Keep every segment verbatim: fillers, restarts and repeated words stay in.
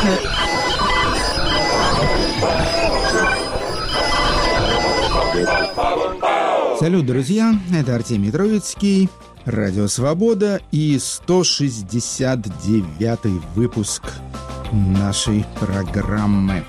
Салют, друзья, это Артемий Троицкий, Радио Свобода и сто шестьдесят девятый выпуск нашей программы.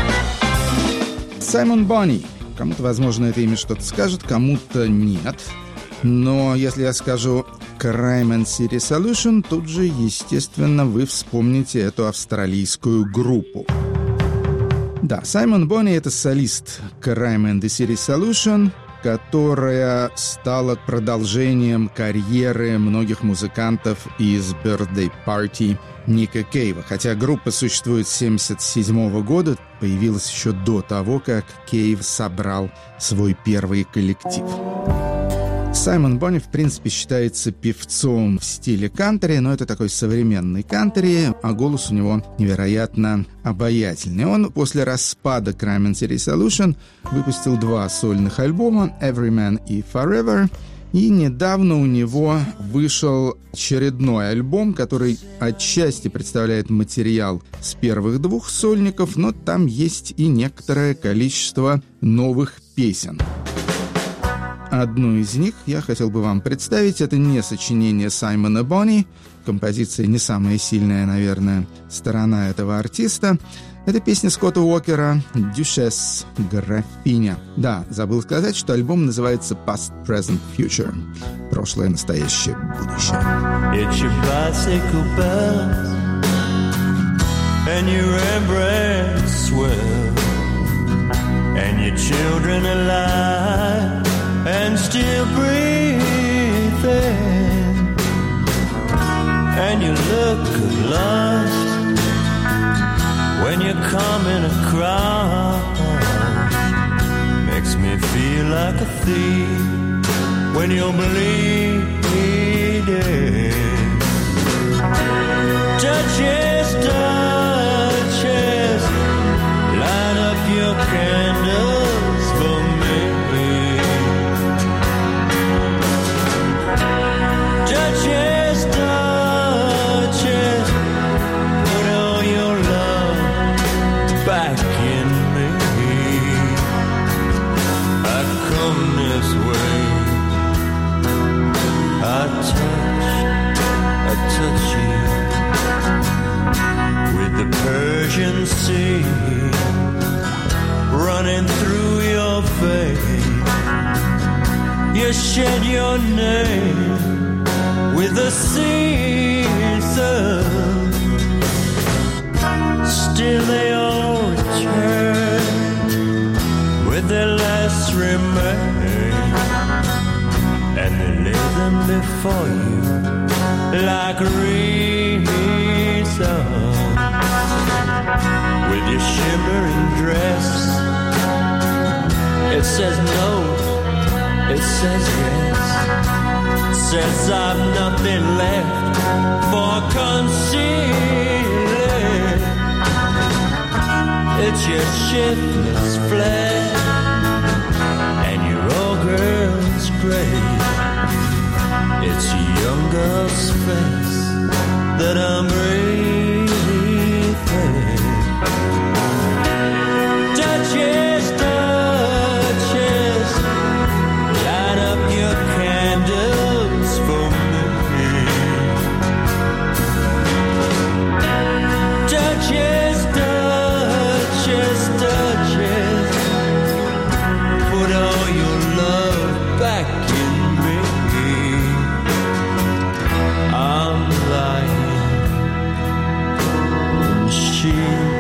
Саймон Бонни. Кому-то, возможно, это имя что-то скажет, кому-то нет. Но если я скажу Crime and City Solution, тут же, естественно, вы вспомните эту австралийскую группу. Да, Саймон Бонни — это солист Crime and the City Solution, которая стала продолжением карьеры многих музыкантов из Birthday Party Ника Кейва. Хотя группа существует с семьдесят седьмого года, появилась еще до того, как Кейв собрал свой первый коллектив. Саймон Бонни, в принципе, считается певцом в стиле кантри, но это такой современный кантри, а голос у него невероятно обаятельный. Он после распада Crime and City Solution выпустил два сольных альбома «Everyman» и «Forever», и недавно у него вышел очередной альбом, который отчасти представляет материал с первых двух сольников, но там есть и некоторое количество новых песен. Одну из них я хотел бы вам представить. Это не сочинение Саймона Бонни. Композиция не самая сильная, наверное, сторона этого артиста. Это песня Скотта Уокера «Дюшес, графиня». Да, забыл сказать, что альбом называется «Past, Present, Future». Прошлое, настоящее, будущее. It's your bicycle bells and your embrace swell and your children alive and still breathing, and you look lost when you're coming across. Makes me feel like a thief when you're bleeding. Touches, touches, light up your candles for me. Touches, touches, put all your love back in me. I come this way, I touch, I touch you with the Persian Sea running through your veins. You shed your name with the season, still they all return with their last remains, and they lay them before you like reasons. With your shimmering dress, it says no, it says yes. Says I've nothing left for concealing. It's your shiftless flesh and your old girl's grace. It's a young girl's face that I'm breathing. Touches, touches, light up your candles for me. Touches, touches, touches, put all your love back in me. I'm lying and she's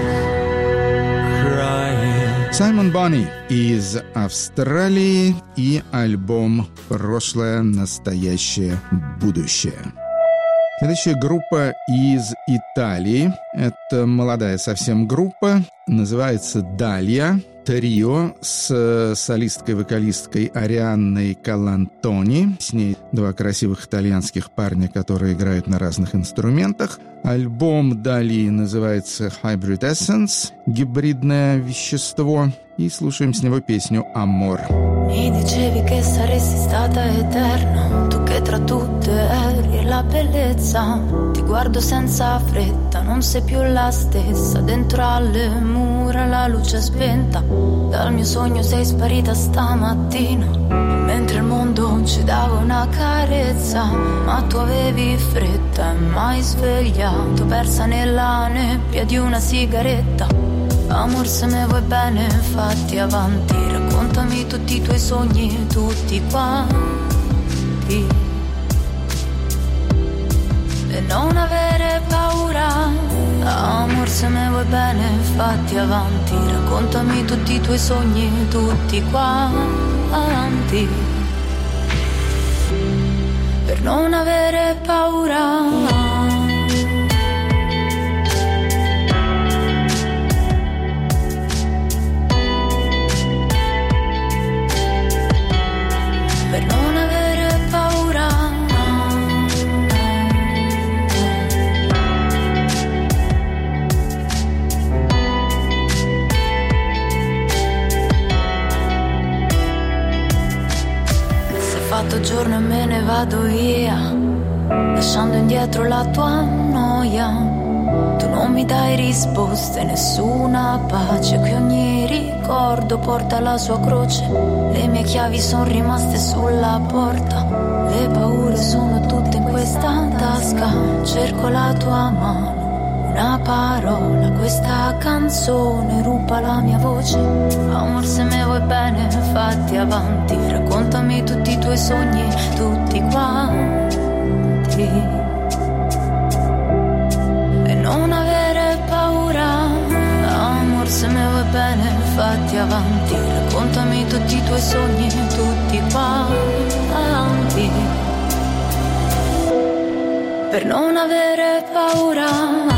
crying. Саймон Бонни из Австралии и альбом «Прошлое, настоящее, будущее». Следующая группа из Италии. Это молодая совсем группа. Называется «Далья». Трио с солисткой-вокалисткой Арианной Калантони. С ней два красивых итальянских парня, которые играют на разных инструментах. Альбом далее называется Hybrid Essence, гибридное вещество, и слушаем с него песню «Amor». Mi dicevi che saresti stata eterna, tu che tra tutte eri la bellezza. Ti guardo senza fretta, non sei più la stessa. Dentro alle mura la luce è spenta. Dal mio sogno sei sparita stamattina, mentre il mondo ci dava una carezza. Ma tu avevi fretta e mai svegliato, persa nella nebbia di una sigaretta. Amor, se me vuoi bene, fatti avanti, raccontami tutti i tuoi sogni, tutti quanti. E non avere paura. Amor, se me vuoi bene, fatti avanti, raccontami tutti i tuoi sogni, tutti quanti. Per non avere paura. Per non avere paura. Se è fatto giorno e me ne vado via, lasciando indietro la tua noia. Tu non mi dai risposte, nessuna pace, che ogni ricordo porta la sua croce. Le mie chiavi sono rimaste sulla porta, le paure sono tutte in questa tasca. Cerco la tua mano, una parola, questa canzone ruba la mia voce. Amor, se me vuoi bene, fatti avanti, raccontami tutti i tuoi sogni, tutti quanti. Non avere paura. Amor, se me vuoi bene, fatti avanti, raccontami tutti i tuoi sogni, tutti quanti. Per non avere paura.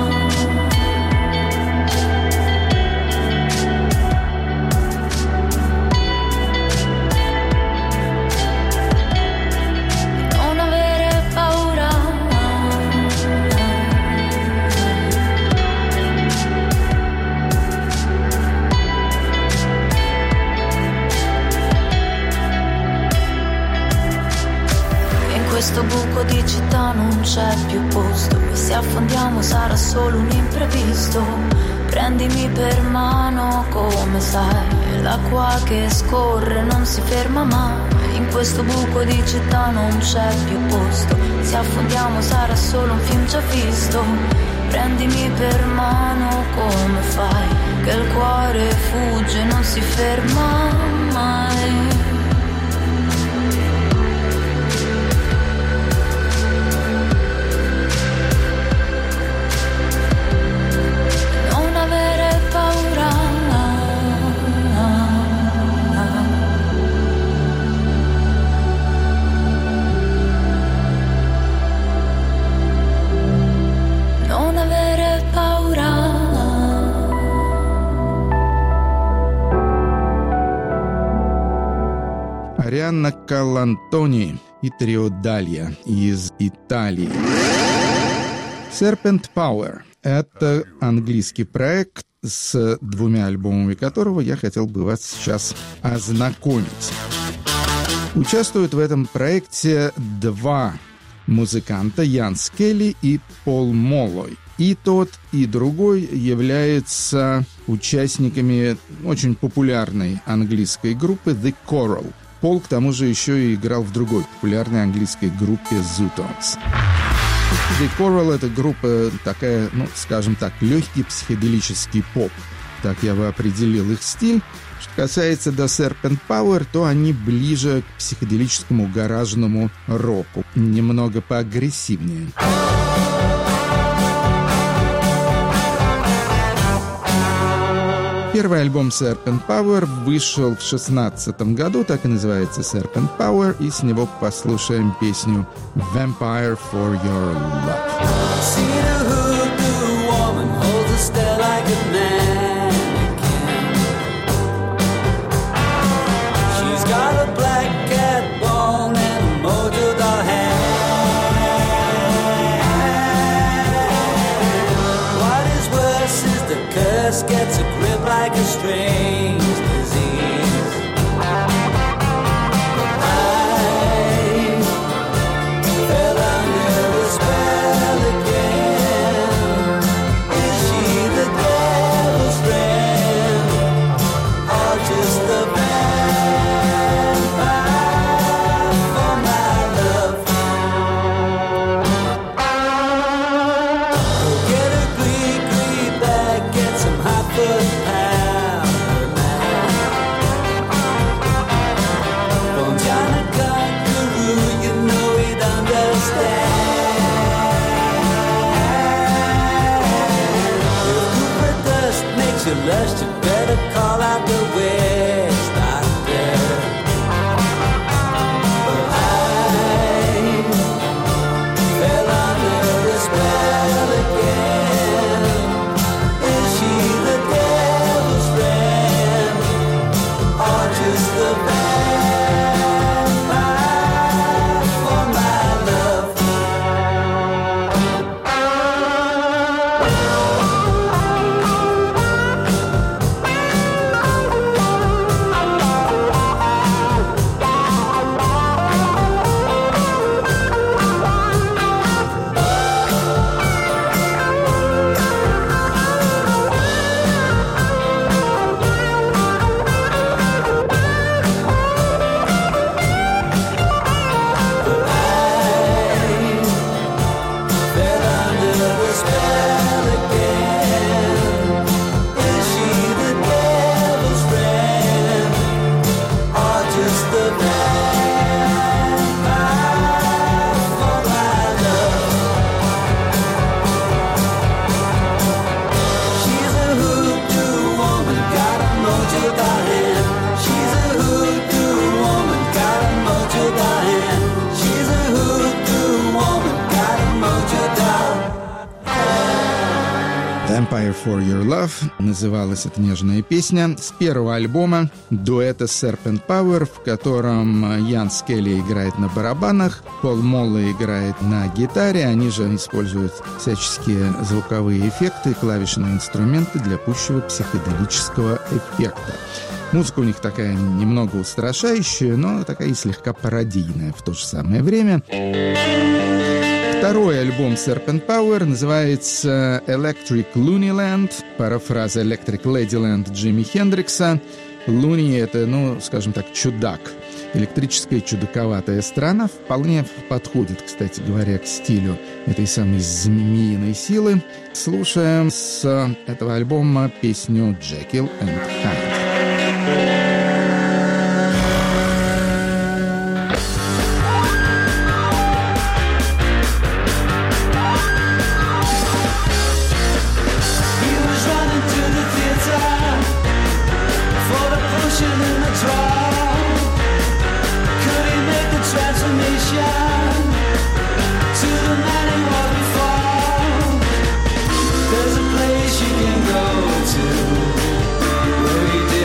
Questo buco di città non c'è più posto, e se affondiamo sarà solo un imprevisto. Prendimi per mano, come sai, l'acqua che scorre non si ferma mai. In questo buco di città non c'è più posto, se affondiamo sarà solo un film già visto. Prendimi per mano, come fai, che il cuore fugge, non si ferma mai. Арианна Колантони и трио Далья из Италии. Serpent Power – это английский проект, с двумя альбомами которого я хотел бы вас сейчас ознакомить. Участвуют в этом проекте два музыканта – Ян Скелли и Пол Моллой. И тот, и другой являются участниками очень популярной английской группы The Coral. Пол, к тому же, еще и играл в другой популярной английской группе Zootones. The Coral — это группа такая, ну, скажем так, легкий психоделический поп. Так я бы определил их стиль. Что касается The Serpent Power, то они ближе к психоделическому гаражному року. Немного поагрессивнее. Первый альбом Serpent Power вышел в шестнадцатом году, так и называется Serpent Power, и с него послушаем песню Vampire for Your Love. just gets a grip like a strange disease. I fell under the spell again. Is she the devil's friend, or just the vampire for my love? Go get a glee, glee bag, get some hot foot powder now. From China Conqueror, you know he'd understand. If Cooper dust makes you lust, you better call out the witch doctor. But I fell under the spell again. Is she the devil's friend, or just the vampire for my love? Fell under the spell again. Is she the devil's friend, or just the vampire for my love? She's a hoodoo woman, got a mojo darling. She's a hoodoo woman, got a mojo darling. She's a hoodoo woman, got a mojo darling. Vampire for Your Love называлась эта нежная песня с первого альбома дуэта Serpent Power, в котором Ян Скелли играет на барабанах, Пол Молла играет на гитаре. Они же используют всяческие звуковые эффекты и клавишные инструменты для пущего психоделического эффекта. Музыка у них такая немного устрашающая, но такая и слегка пародийная в то же самое время. Второй альбом Serpent Power называется Electric Loonyland, парафраза Electric Ladyland Джимми Хендрикса. Луни — это, ну, скажем так, чудак. Электрическая чудаковатая страна вполне подходит, кстати говоря, к стилю этой самой змеиной силы. Слушаем с этого альбома песню Jekyll and Hyde. He was running to the theater for the potion in the trial. Could he make the transformation to the man he was before? There's a place you can go to where he did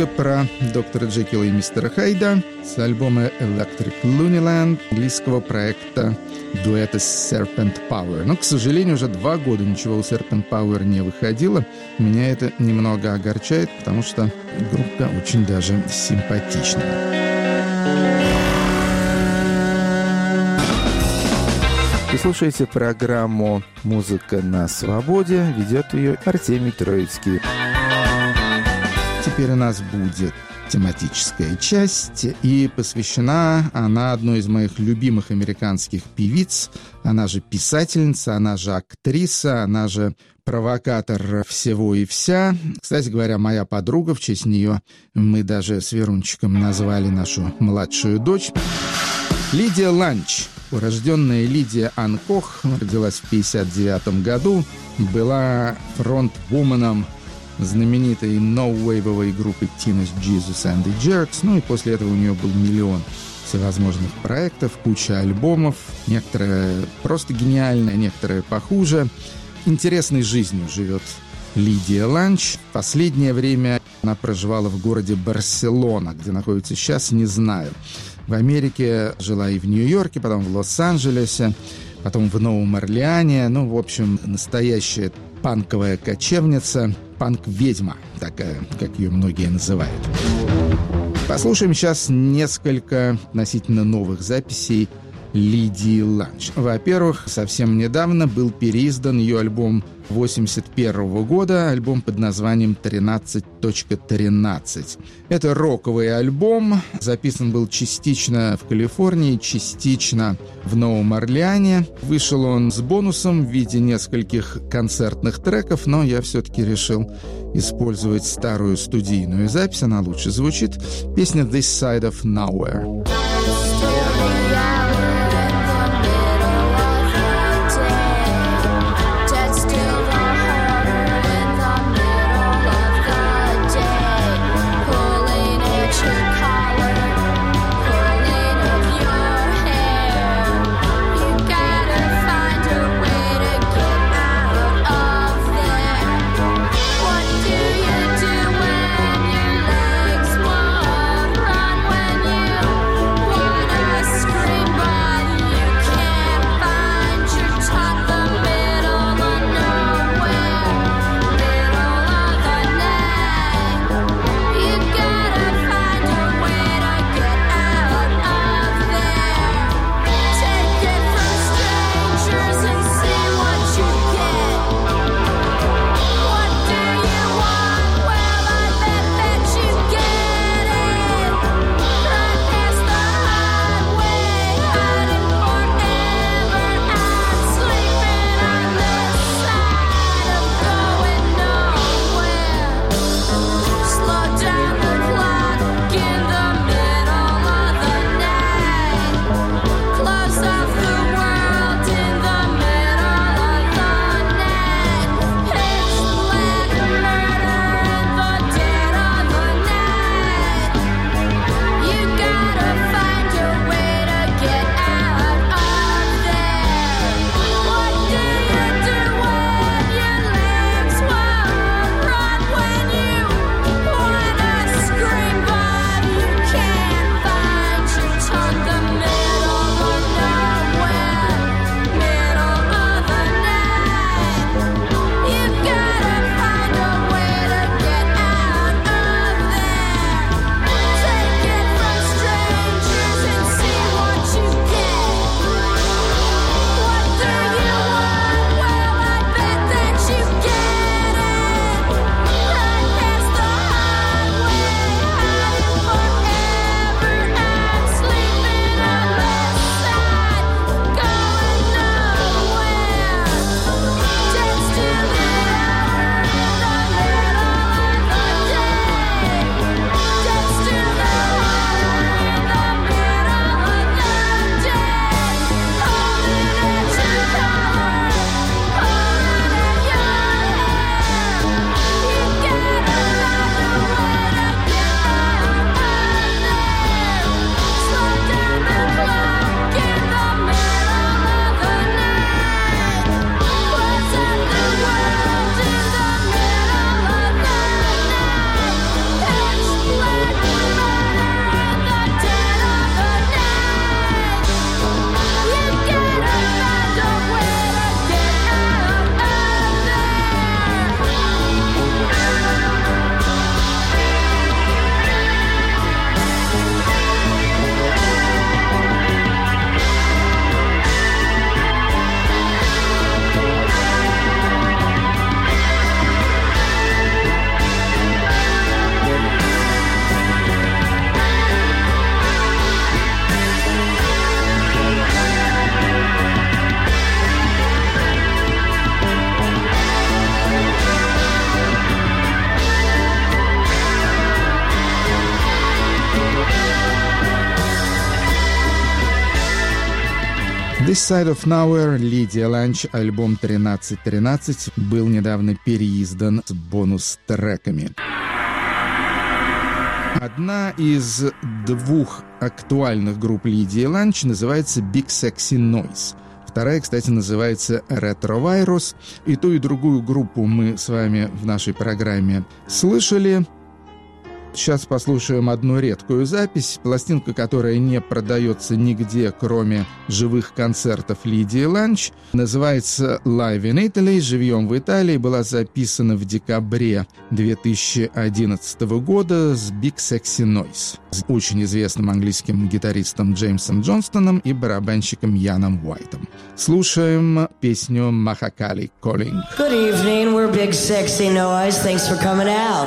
музыка про доктора Джекила и мистера Хайда с альбома Electric Loonyland английского проекта дуэта Serpent Power. Но, к сожалению, уже два года ничего у Serpent Power не выходило. Меня это немного огорчает, потому что группа очень даже симпатичная. Вы слушаете программу «Музыка на свободе». Ведет ее Артемий Троицкий. Теперь у нас будет тематическая часть, и посвящена она одной из моих любимых американских певиц. Она же писательница, она же актриса, она же провокатор всего и вся. Кстати говоря, моя подруга, в честь нее мы даже с Верунчиком назвали нашу младшую дочь. Лидия Ланч, урожденная Лидия Анкох, родилась в пятьдесят девятом году, была фронт-вуменом знаменитой ноу-вейвовой группы Teenage Jesus and the Jerks, ну и после этого у нее был миллион всевозможных проектов, куча альбомов, некоторые просто гениальные, некоторые похуже. Интересной жизнью живет Лидия Ланч. Последнее время она проживала в городе Барселона, где находится сейчас, не знаю. В Америке жила и в Нью-Йорке, потом в Лос-Анджелесе, потом в Новом Орлеане. Ну, в общем, настоящая панковая кочевница, панк-ведьма, такая, как ее многие называют. Послушаем сейчас несколько относительно новых записей Лидии Ланч. Во-первых, совсем недавно был переиздан ее альбом восемьдесят первого года, альбом под названием тринадцать точка тринадцать. Это роковый альбом, записан был частично в Калифорнии, частично в Новом Орлеане. Вышел он с бонусом в виде нескольких концертных треков, но я все-таки решил использовать старую студийную запись, она лучше звучит. Песня «This Side of Nowhere». What This Side of Nowhere, Лидия Ланч, альбом тринадцать тринадцать, был недавно переиздан с бонус-треками. Одна из двух актуальных групп Лидии Ланч называется Big Sexy Noise. Вторая, кстати, называется Retrovirus. И ту, и другую группу мы с вами в нашей программе слышали. Сейчас послушаем одну редкую запись, пластинка, которая не продается нигде, кроме живых концертов Лидии Ланч. Называется «Live in Italy», «Живьем в Италии», была записана в декабре две тысячи одиннадцатого года с Big Sexy Noise, с очень известным английским гитаристом Джеймсом Джонстоном и барабанщиком Яном Уайтом. Слушаем песню «Mahakali Calling». Good evening, we're Big Sexy Noise. Thanks for coming out.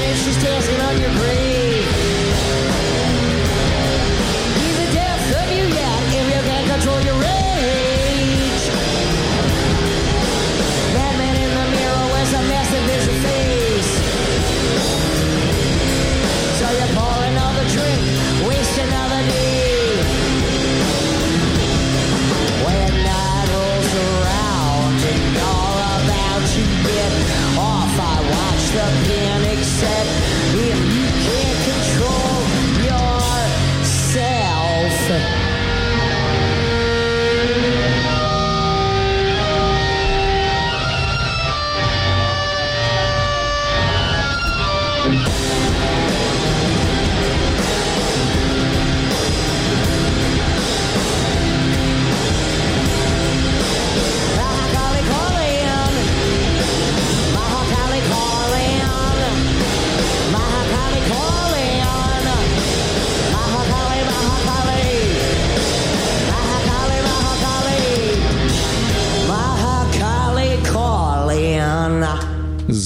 Dancing on your grave. Be the death of you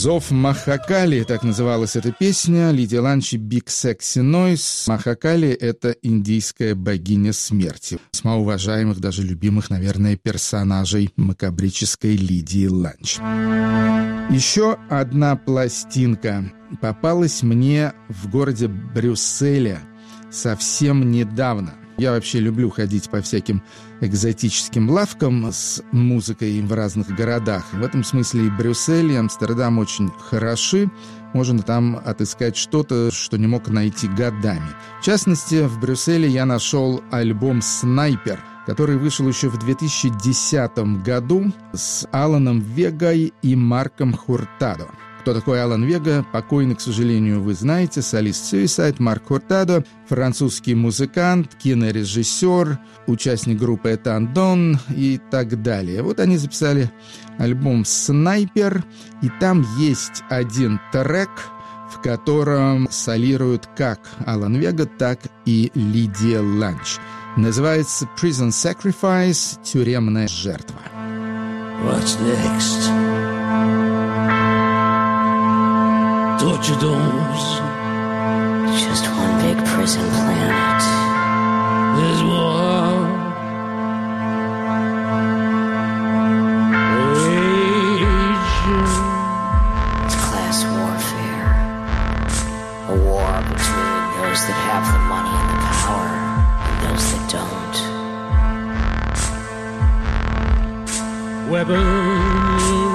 «Зов Махакали» — так называлась эта песня. Лидия Ланч и Big Sexy Noise. Махакали — это индийская богиня смерти. Весьма уважаемых, даже любимых, наверное, персонажей макабрической Лидии Ланч. Еще одна пластинка попалась мне в городе Брюсселе совсем недавно. Я вообще люблю ходить по всяким экзотическим лавкам с музыкой в разных городах. В этом смысле и Брюссель, и Амстердам очень хороши. Можно там отыскать что-то, что не мог найти годами. В частности, в Брюсселе я нашел альбом «Снайпер», который вышел еще в две тысячи десятом году с Аланом Вегой и Марком Хуртадо. Кто такой Алан Вега? Покойный, к сожалению, вы знаете, солист Suicide, Марк Хуртадо, французский музыкант, кинорежиссер, участник группы Этандон и так далее. Вот они записали альбом «Снайпер», и там есть один трек, в котором солируют как Алан Вега, так и Лидия Ланч. Называется «Prison Sacrifice» — «Тюремная жертва». What's next? Torture domes. Just one big prison planet. There's war. Rage. It's class warfare. A war between those that have the money and the power and those that don't. Weapons.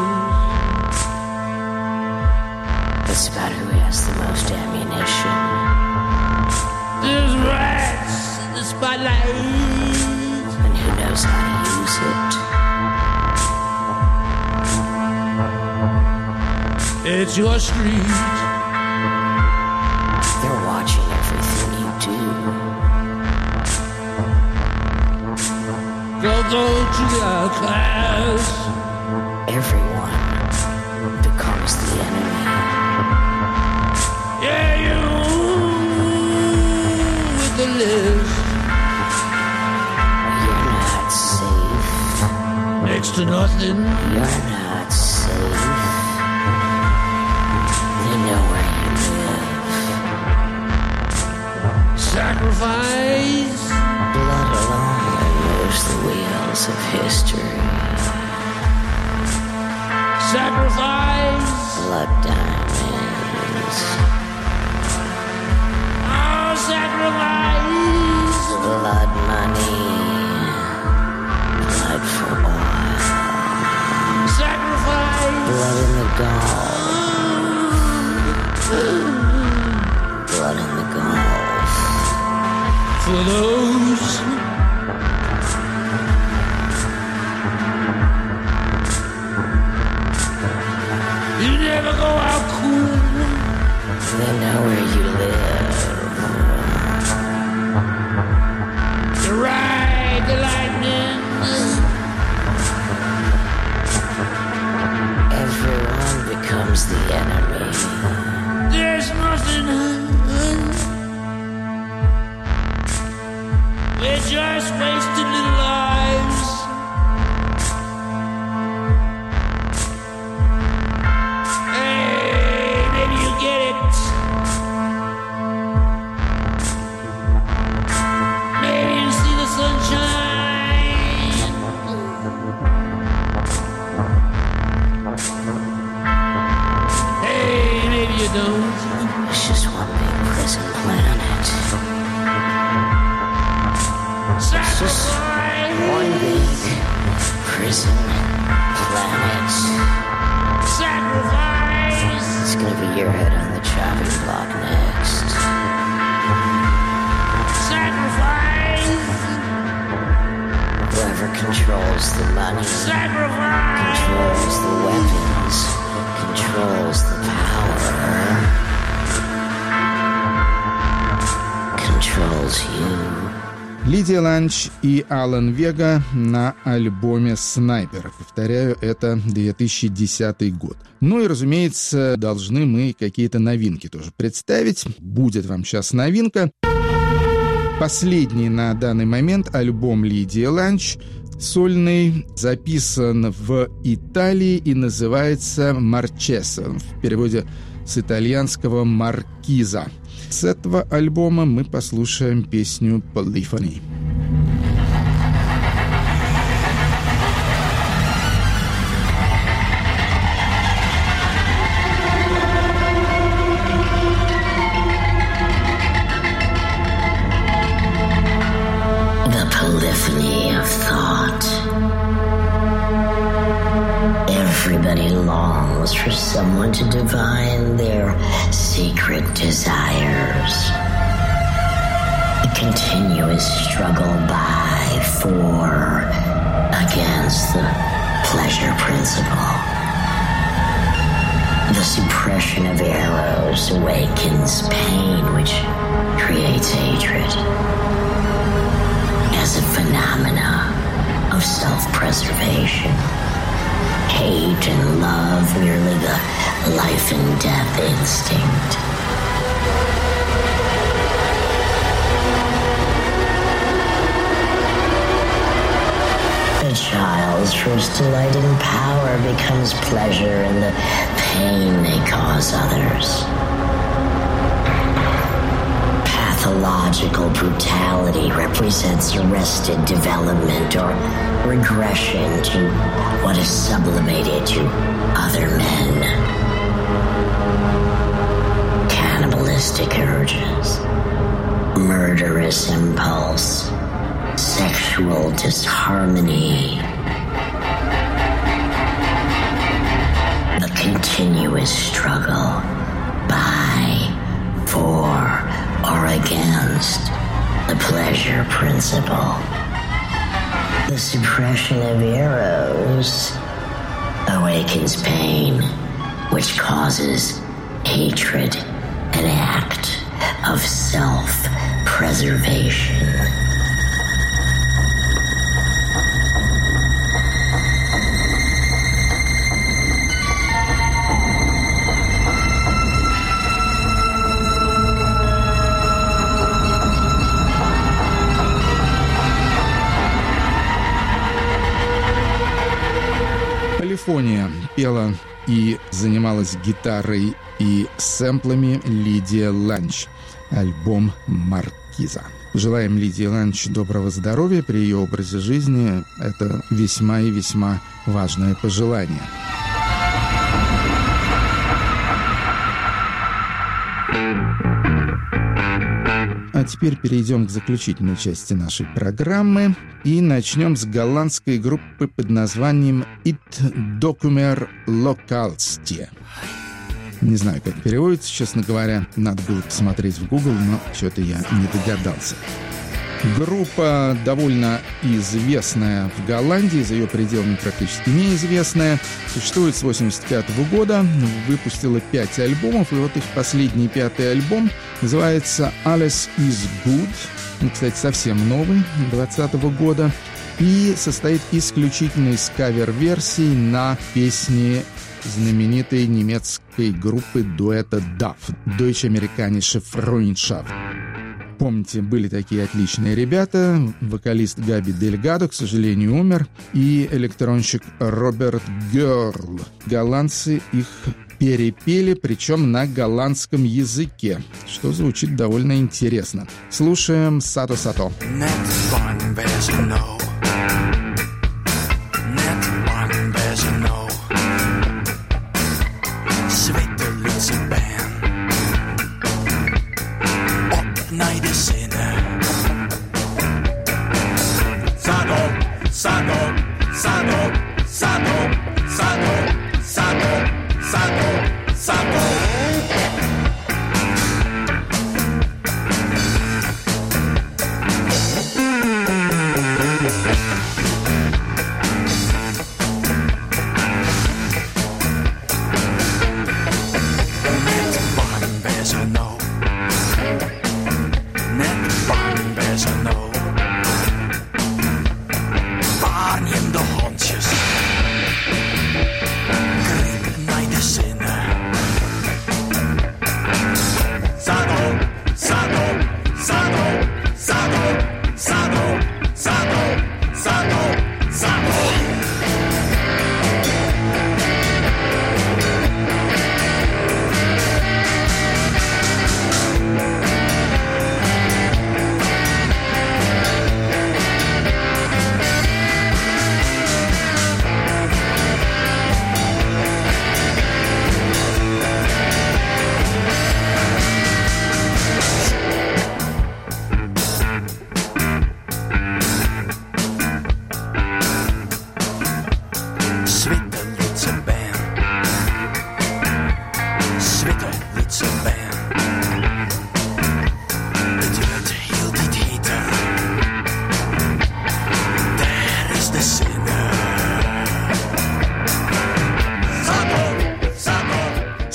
It's about who has the most ammunition. There's rats in the spotlight. And who knows how to use it. It's your street. They're watching everything you do. Go, go to the class. Everyone becomes the enemy. Yeah, you with the list. You're not safe. Next to nothing. You're not safe. They know where you live. Sacrifice. Blood alone moves the wheels of history. Sacrifice. Blood diamonds. Oh, sacrifice. Blood money. Blood for oil. Sacrifice. Blood in the Gulf. Blood in the Gulf. For those you never go out cool. They know where you live. You ride the lightning. Everyone becomes the enemy. There's nothing. We're just wasted little lives. Hey, maybe you get it. Maybe you see the sunshine. Hey, maybe you don't. It's just one big prison planet. It's just one big prison planet. Sacrifice. It's gonna be your head on the chopping block next. Sacrifice. Whoever controls the money, Sacrifice. controls the weapons, controls the power, controls you. Лидия Ланч и Алан Вега на альбоме «Снайпер». Повторяю, это две тысячи десятый год. Ну и, разумеется, должны мы какие-то новинки тоже представить. Будет вам сейчас новинка. Последний на данный момент альбом Лидии Ланч, сольный, записан в Италии и называется «Марчеса», в переводе с итальянского «маркиза». С этого альбома мы послушаем песню «Polyphony». Polyphony of thought. Everybody longs for someone to divine their secret desires. A continuous struggle by, for, against the pleasure principle. The suppression of eros awakens pain, which creates hatred. As a phenomena of self-preservation. Hate and love merely the life and death instinct. A child's first delight in power becomes pleasure in the pain they cause others. Pathological brutality represents arrested development or regression to what is sublimated to other men. Cannibalistic urges, murderous impulse, sexual disharmony, the continuous struggle by, for, or against the pleasure principle. The suppression of eros awakens pain, which causes hatred, an act of self-preservation. Полифония пела и занималась гитарой и сэмплами Лидия Ланч. Альбом «Маркиза». Желаем Лидии Ланч доброго здоровья при ее образе жизни. Это весьма и весьма важное пожелание. А теперь перейдем к заключительной части нашей программы и начнем с голландской группы под названием «It Documer Lokalstie». Не знаю, как переводится, честно говоря. Надо было посмотреть в Google, но что-то я не догадался. Группа довольно известная в Голландии, за ее пределами практически неизвестная. Существует с восемьдесят пятого года, выпустила пять альбомов, и вот их последний пятый альбом называется «Alles is Good». Он, кстати, совсем новый, двадцатого года, и состоит исключительно из кавер-версий на песни знаменитой немецкой группы дуэта даф «Deutsch-amerikanische Freundschaft». Помните, были такие отличные ребята. Вокалист Габи Дельгадо, к сожалению, умер. И электронщик Роберт Герл. Голландцы их перепели, причем на голландском языке, что звучит довольно интересно. Слушаем «Сато-Сато».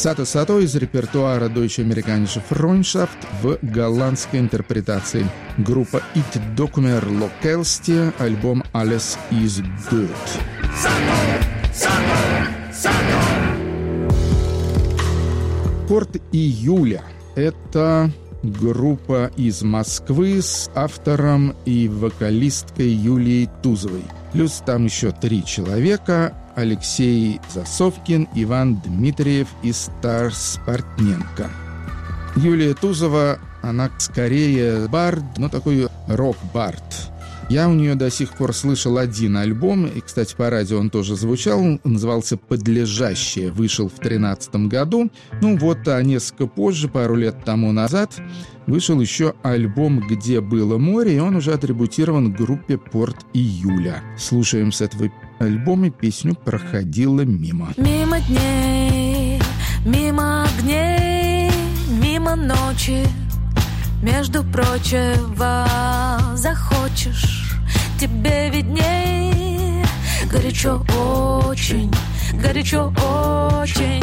Сато Сато из репертуара Deutsche-Amerikanische Freundschaft в голландской интерпретации. Группа It Dokumer Lokelsti, альбом Alles is Good. Порт Июля — это группа из Москвы с автором и вокалисткой Юлией Тузовой. Плюс там еще три человека: Алексей Засовкин, Иван Дмитриев и Старс Портненко. Юлия Тузова, она скорее бард, но такой рок-бард. Я у нее до сих пор слышал один альбом, и, кстати, по радио он тоже звучал, назывался «Подлежащее», вышел в тринадцатом году. Ну вот, а несколько позже, пару лет тому назад, вышел еще альбом «Где было море», и он уже атрибутирован группе «Порт Июля». Слушаем с этого альбома песню «Проходила мимо». Мимо дней, мимо огней, мимо ночи, между прочего, захочешь, тебе видней. Горячо очень, горячо очень.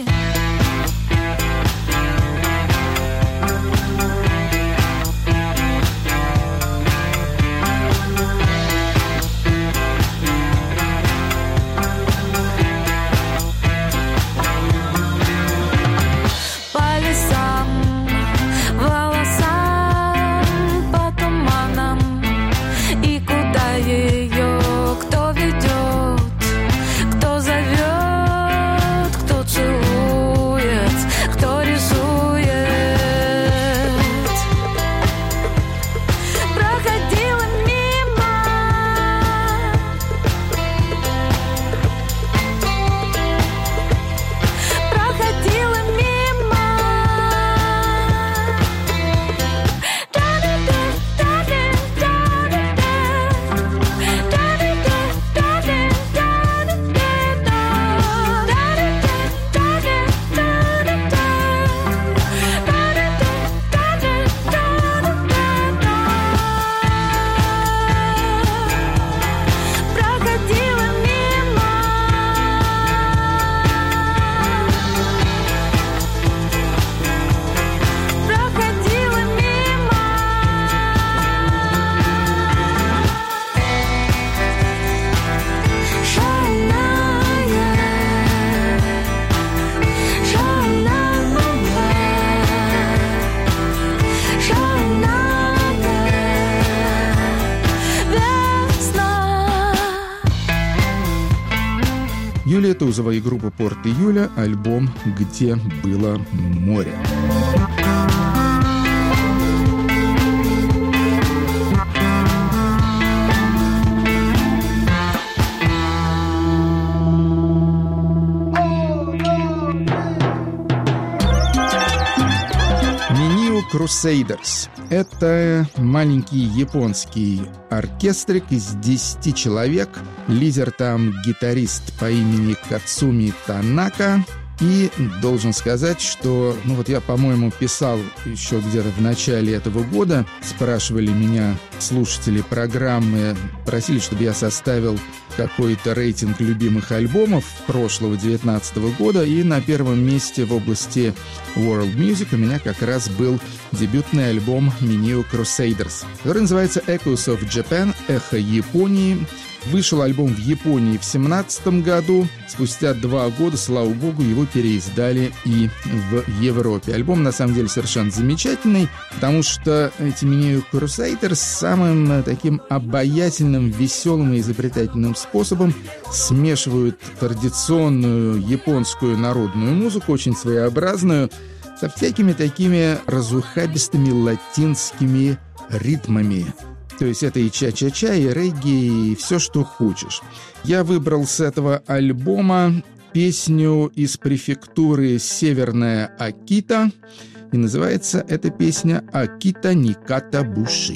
Юлия Тузова и группа «Порт Июля», альбом «Где было море». Минио Crusaders — это маленький японский оркестрик из десяти человек. Лидер там гитарист по имени Кацуми Танака. И должен сказать, что, ну вот я, по-моему, писал еще где-то в начале этого года, спрашивали меня слушатели программы, просили, чтобы я составил какой-то рейтинг любимых альбомов прошлого девятнадцатого года, и на первом месте в области World Music у меня как раз был дебютный альбом Minio Crusaders, который называется Echoes of Japan, «Эхо Японии». Вышел альбом в Японии в семнадцатом году. Спустя два года, слава богу, его переиздали и в Европе. Альбом, на самом деле, совершенно замечательный, потому что эти Minio Crusaders самым таким обаятельным, веселым и изобретательным способом смешивают традиционную японскую народную музыку, очень своеобразную, со всякими такими разухабистыми латинскими ритмами. То есть это и ча-ча-ча, и регги, и все, что хочешь. Я выбрал с этого альбома песню из префектуры Северная Акита, и называется эта песня «Акита Никата Буши».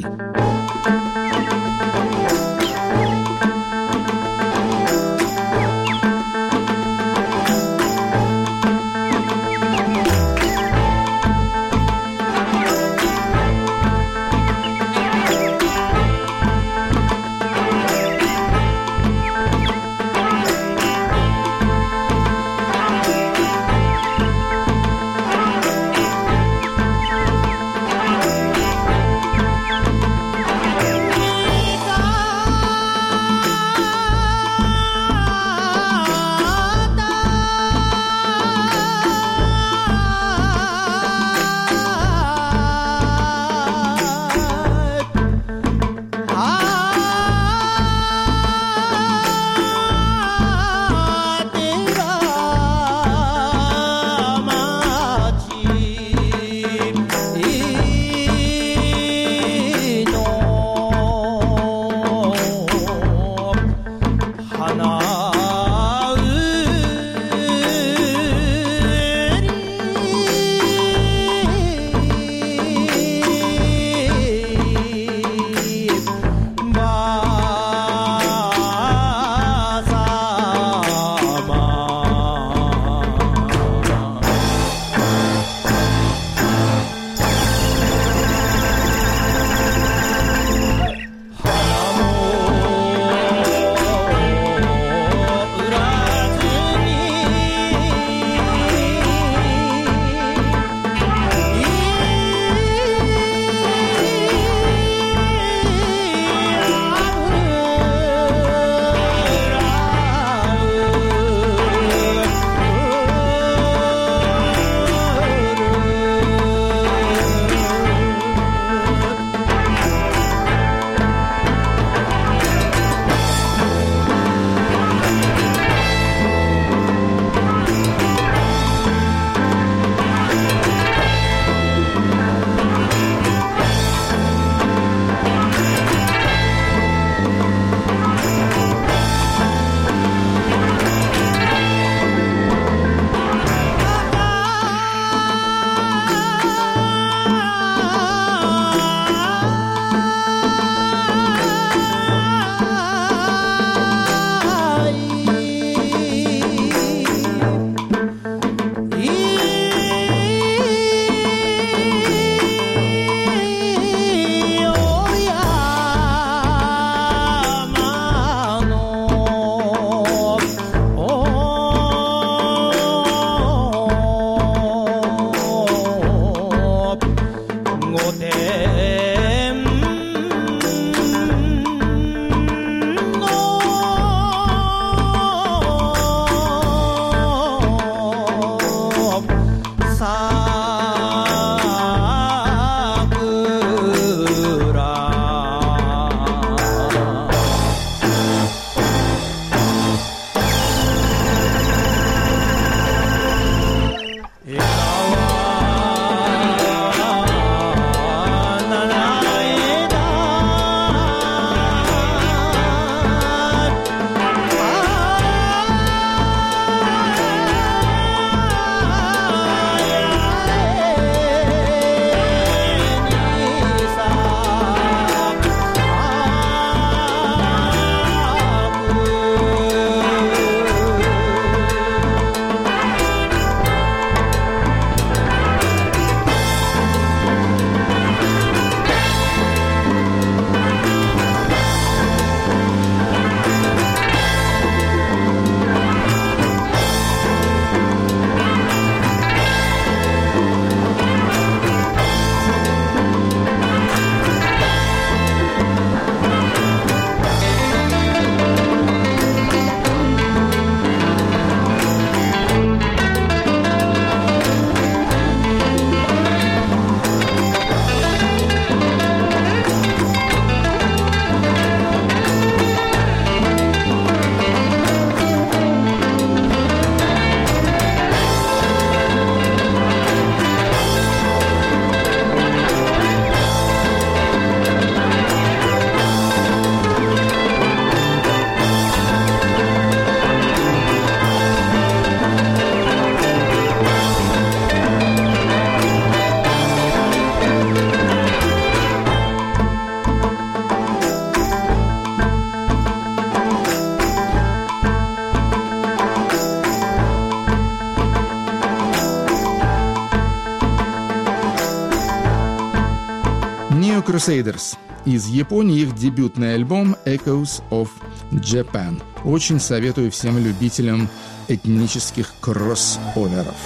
Crusaders. Из Японии их дебютный альбом Echoes of Japan. Очень советую всем любителям этнических кроссоверов.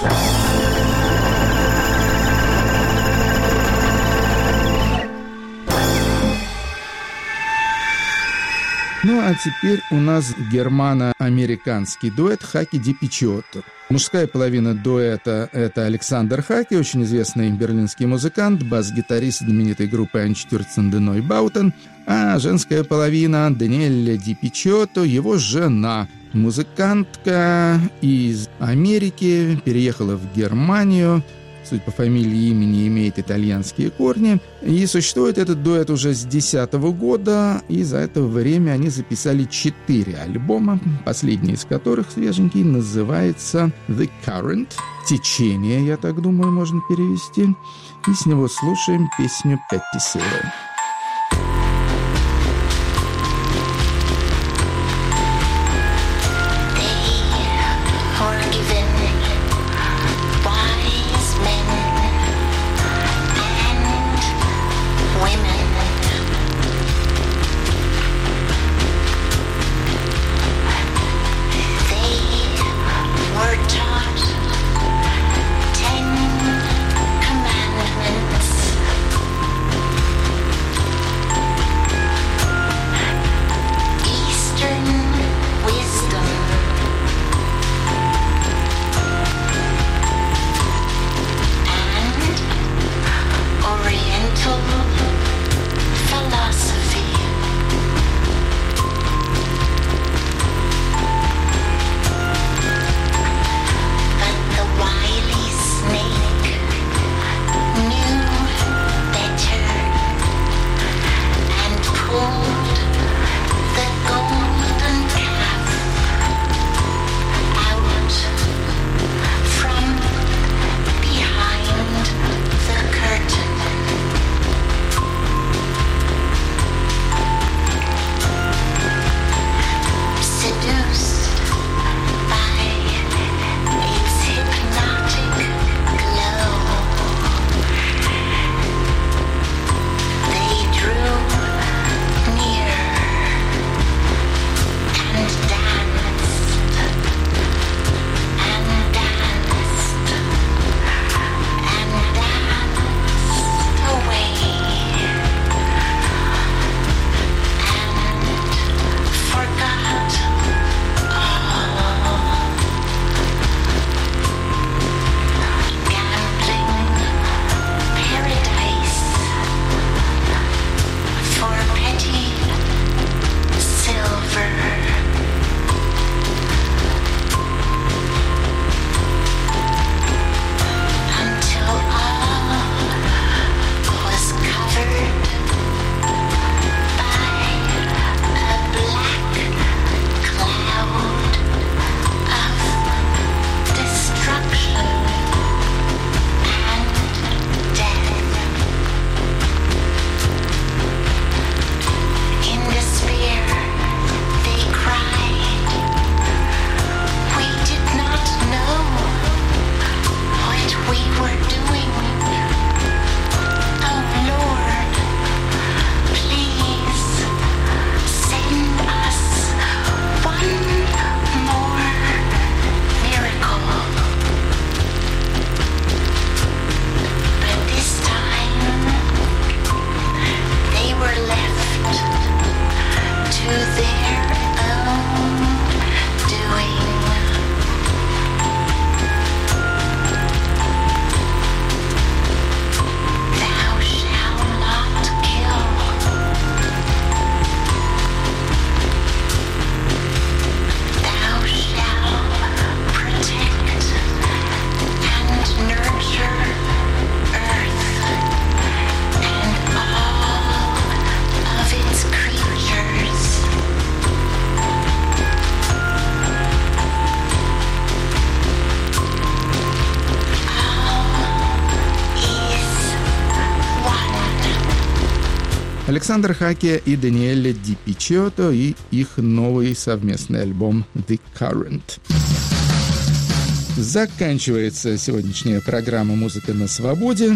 Ну а теперь у нас германо-американский дуэт Хаки ди Пичиотто. Мужская половина дуэта — это Александр Хаки, очень известный берлинский музыкант, бас-гитарист знаменитой группы Einstürzen der Neubauten, а женская половина — Даниэле ди Пичиотто, его жена, музыкантка из Америки, переехала в Германию, судя по фамилии и имени, имеет итальянские корни. И существует этот дуэт уже с две тысячи десятого года, и за это время они записали четыре альбома, последний из которых, свеженький, называется «The Current». «Течение», я так думаю, можно перевести. И с него слушаем песню «Petty Sailor». Александр Хаки и Даниэле ди Пичиотто и их новый совместный альбом «The Current». Заканчивается сегодняшняя программа «Музыка на свободе».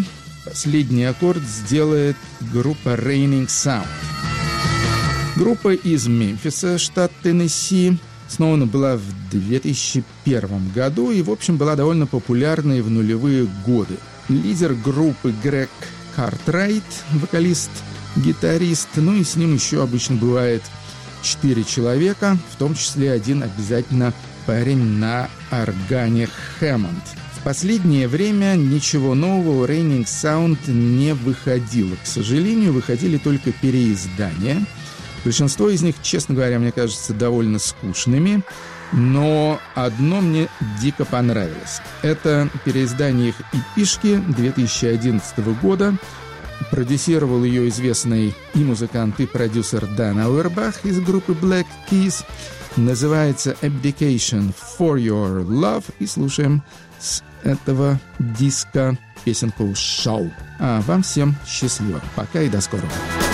Последний аккорд сделает группа Raining Sound. Группа из Мемфиса, штат Теннесси, основана была в две тысячи первом году и, в общем, была довольно популярной в нулевые годы. Лидер группы Грег Картрайт, вокалист, гитарист, ну и с ним еще обычно бывает четыре человека, в том числе один обязательно парень на органе Хэммонд. В последнее время ничего нового у Raining Sound не выходило. К сожалению, выходили только переиздания. Большинство из них, честно говоря, мне кажется, довольно скучными, но одно мне дико понравилось. Это переиздание их эпишки две тысячи одиннадцатого года. Продюсировал ее известный и музыкант, и продюсер Дан Ауэрбах из группы Black Keys. Называется «Abdication for Your Love». И слушаем с этого диска песенку «Show». А вам всем счастливо. Пока и до скорого.